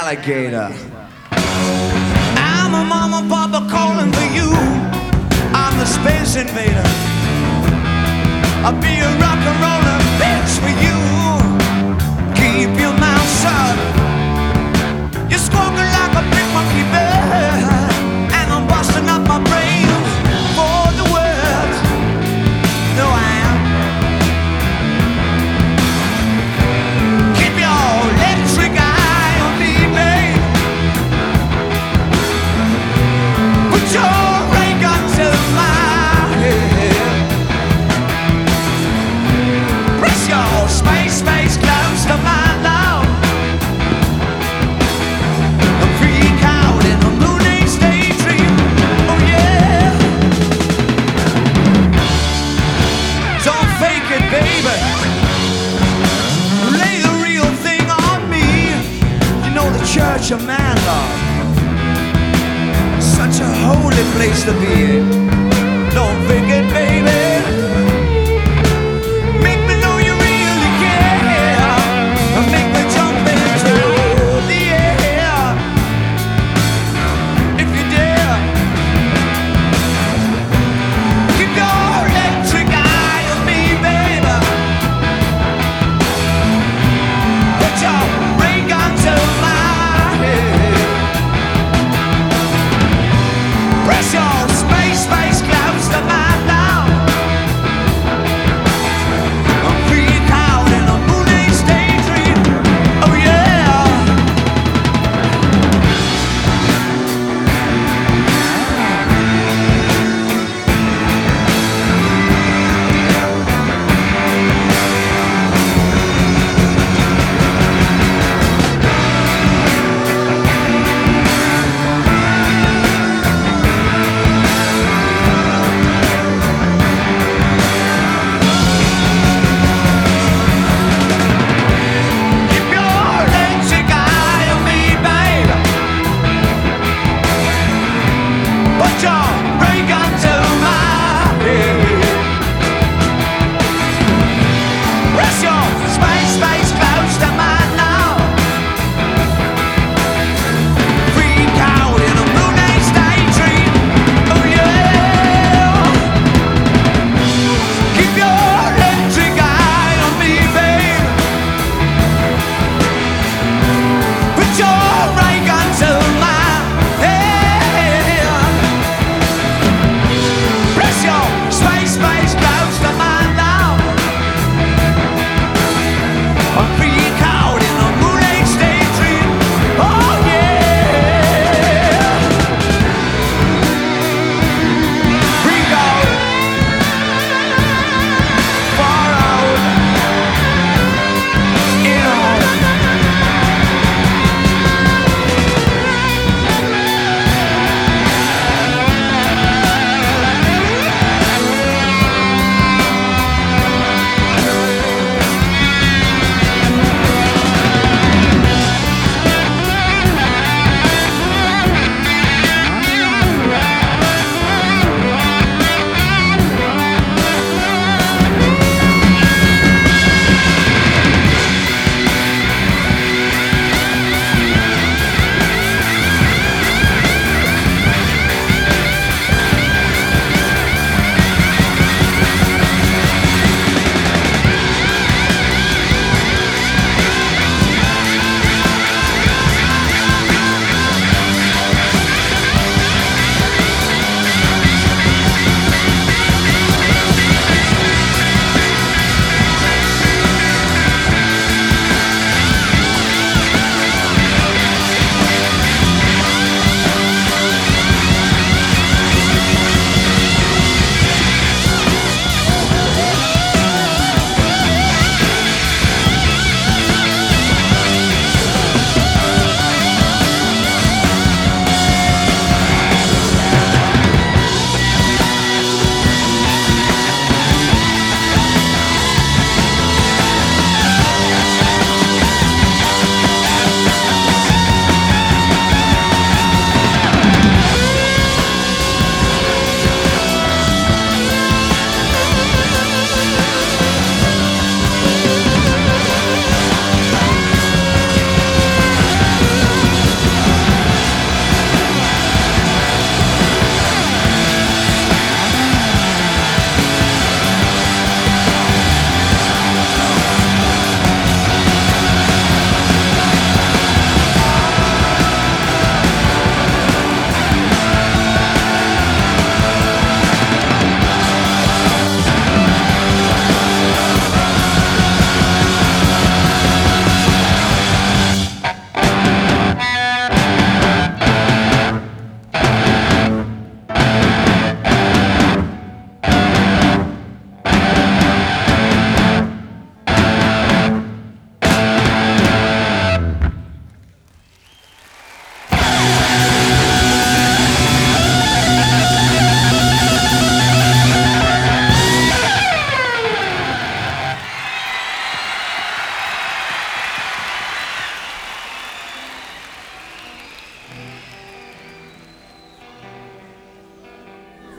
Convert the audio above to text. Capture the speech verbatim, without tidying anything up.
alligator. I'm a mama papa calling for you. I'm the space invader. I'll be a rock and roller bitch for you. Keep your mouth shut. You're squawking like a big monkey bird, and I'm busting up my brain for the words. No, I am. Keep your electric eye on me, babe. Put your ray gun to my head. Press your space, space close to my love. Freak out in a moon-age daydream. Oh yeah. Don't fake it, baby. Lay the real thing on me. You know the church of man love, such a holy place to be in. Don't fake it, baby.